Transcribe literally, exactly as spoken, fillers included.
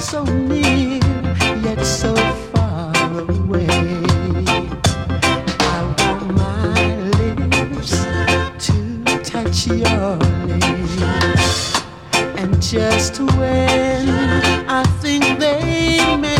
so near, yet so far away. I want my lips to touch your lips, and just when I think they may